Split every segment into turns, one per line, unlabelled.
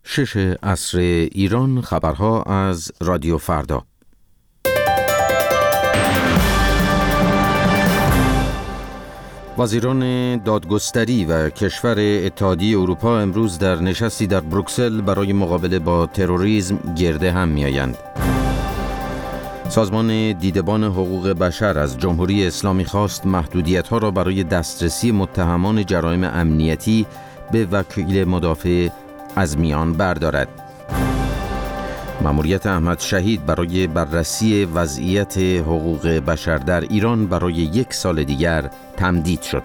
6 عصر ایران. خبرها از رادیو فردا. وزیران دادگستری و کشور اتحادیه اروپا امروز در نشستی در بروکسل برای مقابله با تروریسم گرده هم می‌آیند. سازمان دیدبان حقوق بشر از جمهوری اسلامی خواست محدودیت‌ها را برای دسترسی متهمان جرایم امنیتی به وکیل مدافع از میان بردارد. مأموریت احمد شهید برای بررسی وضعیت حقوق بشر در ایران برای 1 سال دیگر تمدید شد.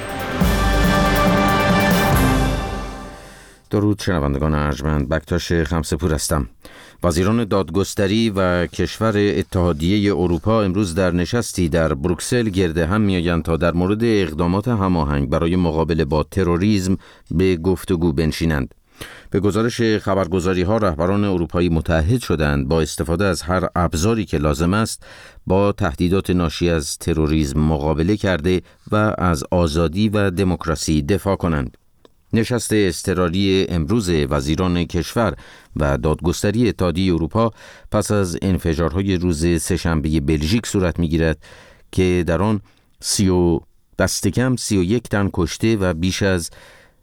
درود شنوندگان ارجمند، بکتاش خمسه‌پور هستم. وزیران دادگستری و کشور اتحادیه اروپا امروز در نشستی در بروکسل گرده هم می‌آیند تا در مورد اقدامات هماهنگ برای مقابله با تروریسم به گفتگو بنشینند. به گزارش خبرگزاری‌ها رهبران اروپایی متعهد شدند با استفاده از هر ابزاری که لازم است با تهدیدات ناشی از تروریسم مقابله کرده و از آزادی و دموکراسی دفاع کنند. نشست اضطراری امروز وزیران کشور و دادگستری اتحادیه اروپا پس از انفجارهای روز سه‌شنبه بلژیک صورت می‌گیرد که در آن دست کم 31 تن کشته و بیش از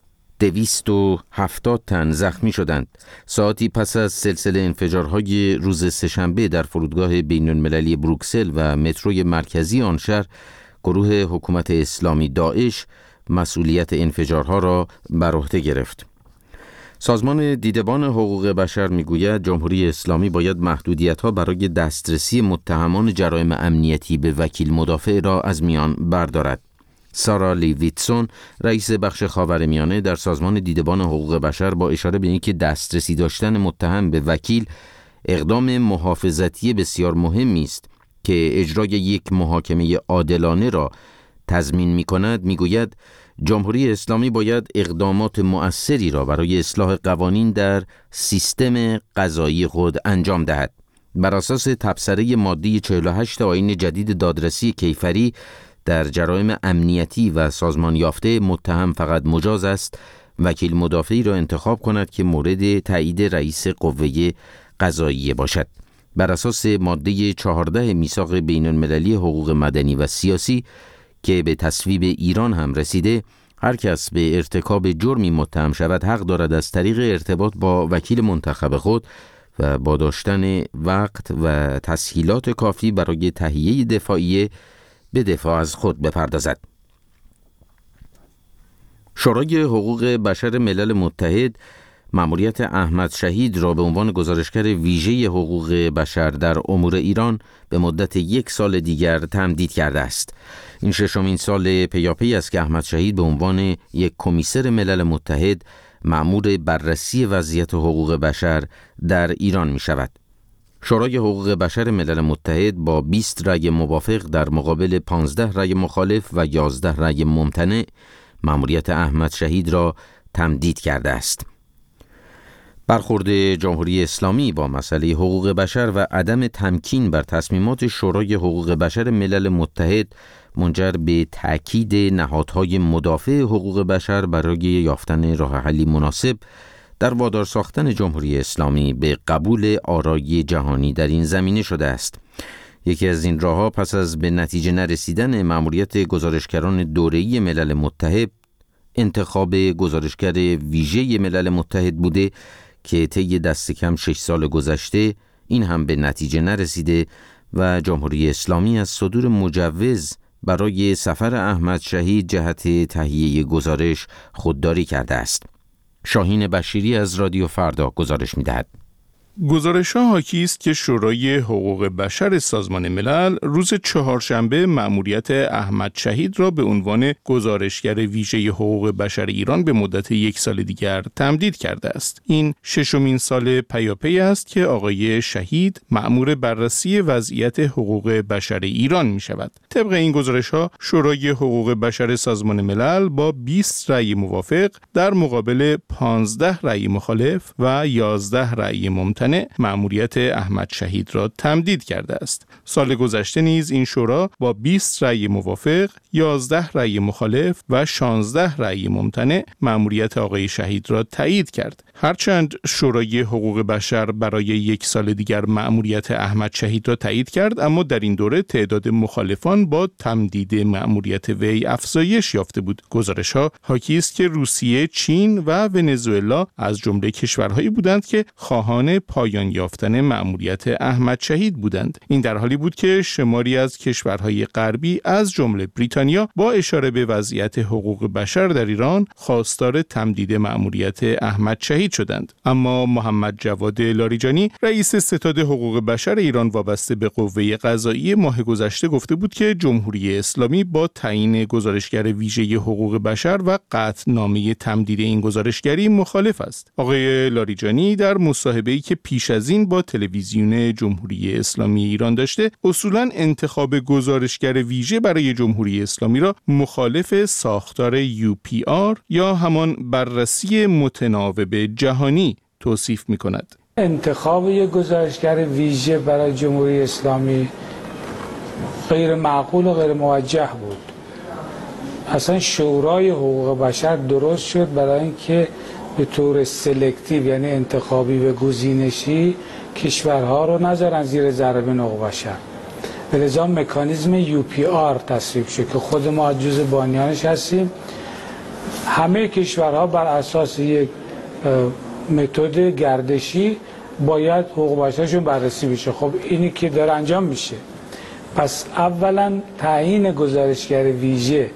270 تن زخمی شدند. ساعتی پس از سلسله انفجارهای روز سه‌شنبه در فرودگاه بین‌المللی بروکسل و متروی مرکزی آن شهر، گروه حکومت اسلامی داعش مسئولیت انفجارها را بر عهده گرفت. سازمان دیدبان حقوق بشر میگوید جمهوری اسلامی باید محدودیت‌ها برای دسترسی متهمان جرایم امنیتی به وکیل مدافع را از میان بردارد. سارا لیویتسون، رئیس بخش خاورمیانه در سازمان دیدبان حقوق بشر، با اشاره به اینکه دسترسی داشتن متهم به وکیل اقدام محافظتی بسیار مهمی است که اجرای یک محاکمه عادلانه را تضمین می‌کند، می‌گوید جمهوری اسلامی باید اقدامات مؤثری را برای اصلاح قوانین در سیستم قضایی خود انجام دهد. بر اساس تبصره ماده 48 آیین جدید دادرسی کیفری، در جرایم امنیتی و سازمان یافته متهم فقط مجاز است وکیل مدافعی را انتخاب کند که مورد تایید رئیس قوه قضاییه باشد. بر اساس ماده 14 میثاق بین‌المللی حقوق مدنی و سیاسی که به تصویب ایران هم رسیده، هر کس به ارتکاب جرمی متهم شود حق دارد از طریق ارتباط با وکیل منتخب خود و با داشتن وقت و تسهیلات کافی برای تهیه دفاعیه به دفاع از خود بپردازد. شورای حقوق بشر ملل متحد مأموریت احمد شهید را به عنوان گزارشگر ویژه حقوق بشر در امور ایران به مدت 1 سال دیگر تمدید کرده است. این 6مین سال پیاپی است که احمد شهید به عنوان یک کمیسر ملل متحد مأمور بررسی وضعیت حقوق بشر در ایران می شود. شورای حقوق بشر ملل متحد با 20 رأی موافق در مقابل 15 رأی مخالف و 11 رأی ممتنع مأموریت احمد شهید را تمدید کرده است. برخورد جمهوری اسلامی با مسئله حقوق بشر و عدم تمکین بر تصمیمات شورای حقوق بشر ملل متحد منجر به تأکید نهادهای مدافع حقوق بشر برای یافتن راه حلی مناسب در وادار ساختن جمهوری اسلامی به قبول آرای جهانی در این زمینه شده است. یکی از این راه‌ها پس از به نتیجه نرسیدن مأموریت گزارشگران دوره‌ای ملل متحد انتخاب گزارشگر ویژه ملل متحد بوده که طی دست کم 6 سال گذشته این هم به نتیجه نرسیده و جمهوری اسلامی از صدور مجوز برای سفر احمد شهید جهت تهیه گزارش خودداری کرده است. شاهین بشیری از رادیو فردا گزارش می‌دهد.
گزارش‌ها حاکی است که شورای حقوق بشر سازمان ملل روز چهارشنبه مأموریت احمد شهید را به عنوان گزارشگر ویژه حقوق بشر ایران به مدت 1 سال دیگر تمدید کرده است. این 6مین سال پیاپی است که آقای شهید مأمور بررسی وضعیت حقوق بشر ایران می شود. طبق این گزارش‌ها شورای حقوق بشر سازمان ملل با 20 رأی موافق در مقابل 15 رأی مخالف و 11 رأی ممتنع ممتنع مأموریت احمد شهید را تمدید کرده است. سال گذشته نیز این شورا با 20 رأی موافق، 11 رأی مخالف و 16 رأی ممتنع مأموریت آقای شهید را تایید کرد. هرچند شورای حقوق بشر برای 1 سال دیگر مأموریت احمد شهید را تایید کرد، اما در این دوره تعداد مخالفان با تمدید مأموریت وی افزایش یافته بود. گزارش‌ها حاکی است که روسیه، چین و ونزوئلا از جمله کشورهایی بودند که خواهان پایان یافتن مأموریت احمد شهید بودند. این در حالی بود که شماری از کشورهای غربی از جمله بریتانیا با اشاره به وضعیت حقوق بشر در ایران خواستار تمدید مأموریت احمد شهید شدند. اما محمد جواد لاریجانی، رئیس ستاد حقوق بشر ایران وابسته به قوه قضاییه، ماه گذشته گفته بود که جمهوری اسلامی با تعیین گزارشگر ویژه حقوق بشر و قطعنامه تمدید این گزارشگری مخالف است. آقای لاریجانی در مصاحبه‌ای که پیش از این با تلویزیون جمهوری اسلامی ایران داشته، اصولاً انتخاب گزارشگر ویژه برای جمهوری اسلامی را مخالف ساختار UPR یا همان بررسی متناوب جهانی توصیف می‌کند.
انتخاب یک گزارشگر ویژه برای جمهوری اسلامی غیر معقول و غیر موجه بود. اصلا شورای حقوق بشر درست شد برای اینکه به طور سلکتیو، یعنی انتخابی و گزینشی، کشورها رو نذارن زیر ضرب حقوق بشر. به لذا مکانیزم UPR تصویب شد که خود ما جزء بانیانش هستیم. همه کشورها بر اساس یک متد گردشی باید حقوق بشرشون بررسی بشه. خب اینی که داره انجام میشه. پس اولا تعیین گزارشگر ویژه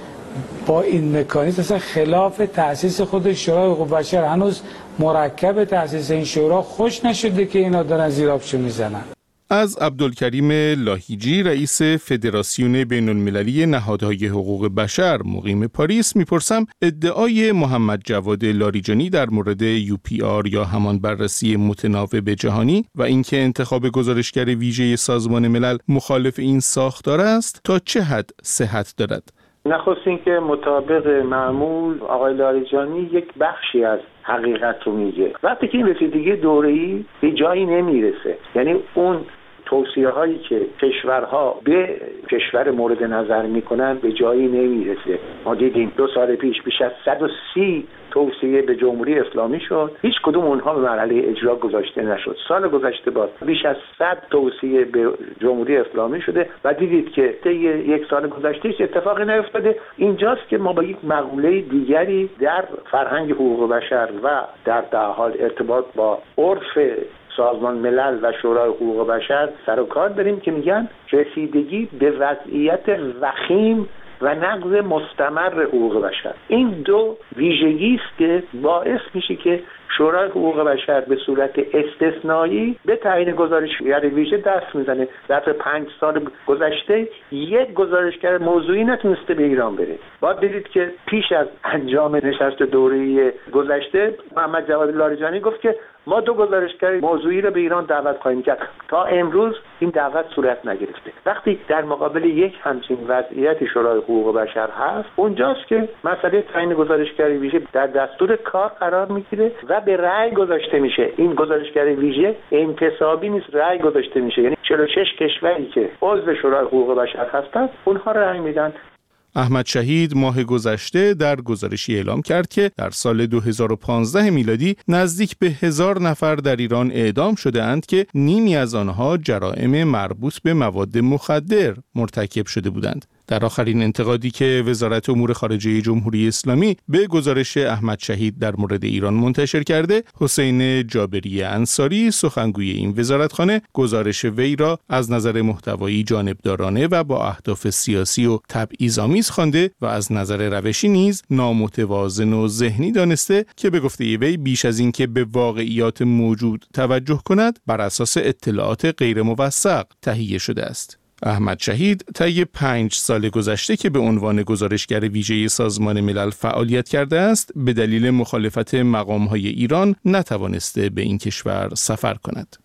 با این مکانیزم اصلا خلاف تأسیس خود شورای حقوق بشر. هنوز مرکب تأسیس این شورا خوش نشده که اینا دارن زیر آبشو میزنن.
از عبدالکریم لاهیجی، رئیس فدراسیون بین‌المللی نهادهای حقوق بشر مقیم پاریس، میپرسم ادعای محمد جواد لاریجانی در مورد UPR یا همان بررسی متناوب جهانی و اینکه انتخاب گزارشگر ویژه سازمان ملل مخالف این ساختار است تا چه حد صحت دارد؟
نخست اینکه مطابق معمول آقای لاریجانی یک بخشی از حقیقت رو میگه. وقتی که این رسیدگی دوره‌ای به جایی نمیرسه، یعنی اون توصیه هایی که کشورها به کشور مورد نظر میکنن به جایی نمیرسه. ما دیدیم 2 سال پیش بیش از 130 توصیه به جمهوری اسلامی شد، هیچ کدوم اونها به مرحله اجرا گذاشته نشد. سال گذشته باز بیش از 100 توصیه به جمهوری اسلامی شده و دیدید که طی 1 سال گذشته هیچ اتفاقی نیفتاده. اینجاست که ما با یک مقوله دیگری در فرهنگ حقوق بشر و در حال ارتباط با عرف سازمان ملل و شورای حقوق بشر سر و کار داریم که میگن رسیدگی به وضعیت وخیم و نقض مستمر حقوق بشر. این دو ویژگی است که باعث میشه که شورای حقوق بشر به صورت استثنایی به تعیین گزارشگر ویژه دست میزنه. در 5 سال گذشته یک گزارشگر موضوعی نتونسته به ایران بره. باید دیدید که پیش از انجام نشست دوره‌ای گذشته محمد جواد لاریجانی گفت که ما 2 گزارشگر موضوعی رو به ایران دعوت خواهیم کرد. تا امروز این دعوت صورت نگرفته. وقتی در مقابل یک همچین وضعیت شورای حقوق بشر هست، اونجاست که مسئله تعیین گزارشگر ویژه در دستور کار قرار میگیره و به رأی گذاشته میشه. این گزارشگر ویژه انتصابی نیست، رأی گذاشته میشه. یعنی 46 کشوری که عضو شورای حقوق بشر هستند اونها رأی میدن.
احمد شهید ماه گذشته در گزارشی اعلام کرد که در سال 2015 میلادی نزدیک به 1000 نفر در ایران اعدام شده اند که نیمی از آنها جرائم مربوط به مواد مخدر مرتکب شده بودند. در آخرین انتقادی که وزارت امور خارجه جمهوری اسلامی به گزارش احمد شهید در مورد ایران منتشر کرده، حسین جابری انصاری، سخنگوی این وزارتخانه، گزارش وی را از نظر محتوایی جانبدارانه و با اهداف سیاسی و تبعیض‌آمیز خوانده و از نظر روشی نیز نامتوازن و ذهنی دانسته که به گفته وی بیش از این که به واقعیات موجود توجه کند، بر اساس اطلاعات غیر موثق تهیه شده است. احمد شهید طی 5 سال گذشته که به عنوان گزارشگر ویژه سازمان ملل فعالیت کرده است، به دلیل مخالفت مقام‌های ایران نتوانسته به این کشور سفر کند.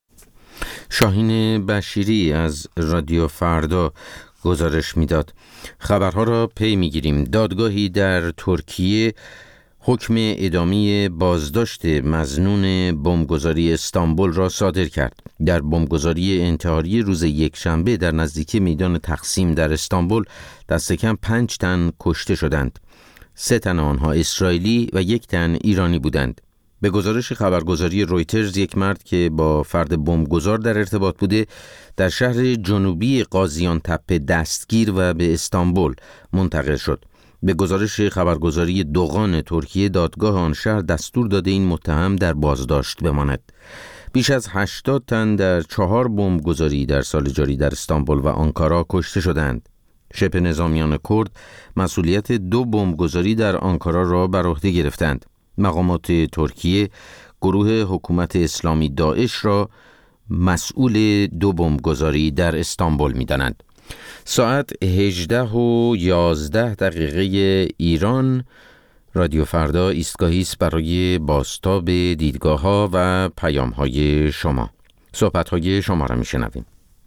شاهین بشیری از رادیو فردا گزارش میداد. خبرها را پی میگیریم. دادگاهی در ترکیه حکم اعدامی بازداشت مظنون بمبگذاری استانبول را صادر کرد. در بمبگذاری انتحاری روز یکشنبه در نزدیکی میدان تقسیم در استانبول دست کم 5 تن کشته شدند. 3 تن آنها اسرائیلی و 1 تن ایرانی بودند. به گزارش خبرگزاری رویترز، یک مرد که با فرد بمبگذار در ارتباط بوده در شهر جنوبی قاضیان تپه دستگیر و به استانبول منتقل شد. به گزارش خبرگزاری دوغان ترکیه، دادگاه آن شهر دستور داده این متهم در بازداشت بماند. بیش از 80 تن در 4 بمبگذاری در سال جاری در استانبول و آنکارا کشته شدند. شبه نظامیان کرد مسئولیت 2 بمبگذاری در آنکارا را بر عهده گرفتند. مقامات ترکیه گروه حکومت اسلامی داعش را مسئول 2 بمبگذاری در استانبول می‌دانند. ساعت 18:11 ایران، رادیو فردا ایستگاهی است برای بازتاب دیدگاه‌ها و پیام‌های شما. صحبت‌های شما را می‌شنویم.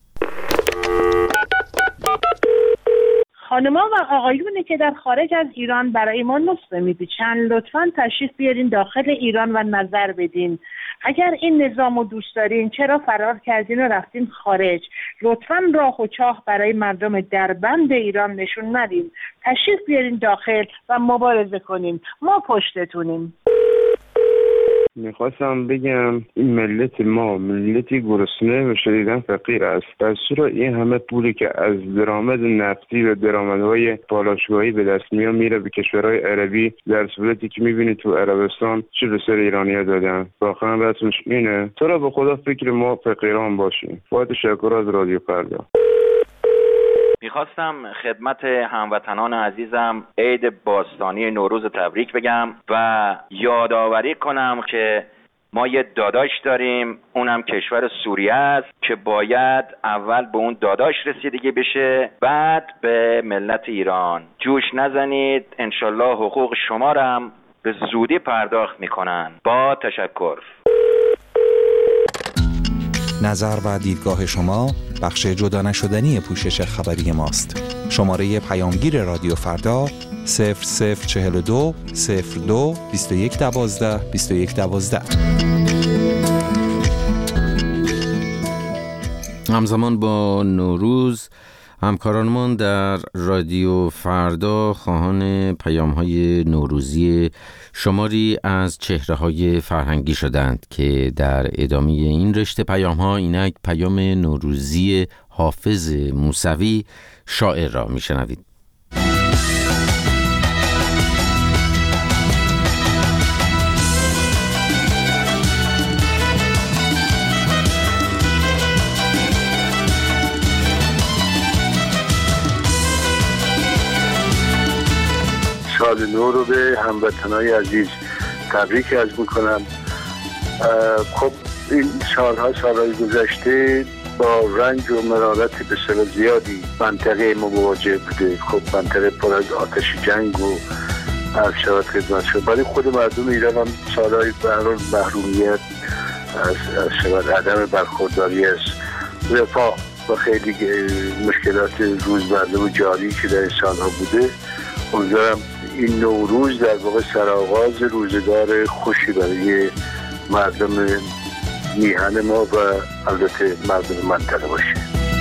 خانما و آقایونی که در خارج از ایران برای ما نسخه می‌پیچن، لطفاً تشریف بیارین داخل ایران و نظر بدین. اگر این نظام رو دوست دارین، چرا فرار کردین و رفتین خارج؟ لطفاً راه و چاه برای مردم دربند ایران نشون ندین. تشریف بیارین داخل و مبارزه کنین. ما پشتتونیم.
میخواستم بگم این ملت ما ملتی گرسنه و شدیداً فقیر است. در صورت این همه پولی که از درآمد نفتی و درآمدهای پالایشگاهی به دست میره به کشورهای عربی، در صورتی که میبینی تو عربستان چه به سر ایرانی‌ها دادن. واقعا رسمش اینه. تو را به خدا فکر ما فقیران باشیم. با تشکر از رادیو فردا.
میخواستم خدمت هموطنان عزیزم عید باستانی نوروز تبریک بگم و یادآوری کنم که ما یه داداش داریم، اونم کشور سوریه است که باید اول به اون داداش رسیدگی بشه، بعد به ملت ایران. جوش نزنید، انشالله حقوق شما را هم به زودی پرداخت میکنن. با تشکر.
نظر و دیدگاه شما بخش جدا نشدنی پوشش خبری ماست. شماره پیامگیر رادیو فردا 0042 02 21 12 21 12.
همزمان با نوروز، همکارانمان در رادیو فردا خواهان پیام‌های نوروزی شماری از چهره‌های فرهنگی شدند که در ادامه این رشته پیام‌ها اینک پیام نوروزی حافظ موسوی شاعر را می‌شنوید.
سال نو رو به هموطنای عزیز تبریک عرض میکنم. خب این سالهای گذشته با رنج و مرارت بسیار زیادی منطقه ما مواجه بوده. خب منطقه پر از آتش جنگ و هر شود خدمت شد. برای خود مردم ایران هم سالهای برای محرومیت از شود عدم برخورداری از رفاه و خیلی مشکلات روزمره و جاری که در این سالها بوده. امیدوارم این نوروز در واقع سرآغاز روزگار خوشی برای مردم میهن ما و البته مردم منطقه باشه.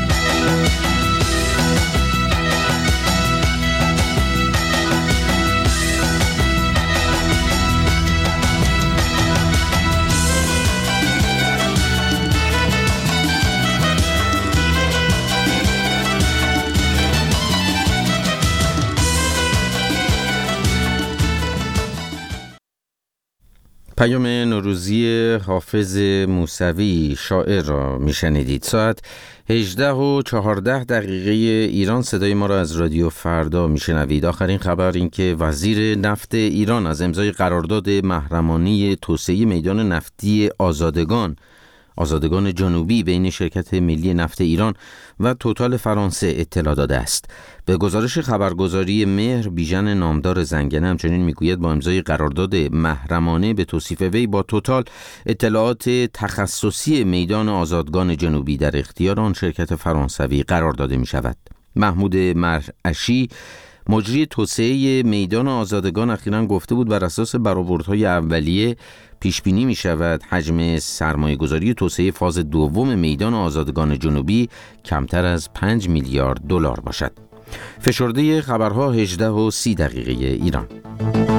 پیام نوروزی حافظ موسوی شاعر را میشنیدید. ساعت 18:14 ایران، صدای ما را از رادیو فردا میشنوید. آخرین خبر این که وزیر نفت ایران از امضای قرارداد محرمانه توسعه میدان نفتی آزادگان جنوبی بین شرکت ملی نفت ایران و توتال فرانسه اطلاع داده است. به گزارش خبرگزاری مهر، بیژن نامدار زنگنه همچنین میگوید با امضای قرارداد محرمانه به توصیف وی با توتال اطلاعات تخصصی میدان آزادگان جنوبی در اختیار آن شرکت فرانسوی قرار داده می شود. محمود مرعشی مجری توسعه میدان آزادگان اخیراً گفته بود بر اساس برآوردهای اولیه پیش بینی می شود حجم سرمایه‌گذاری توسعه فاز دوم میدان آزادگان جنوبی کمتر از 5 میلیارد دلار باشد. فشرده خبرها 18:30 ایران.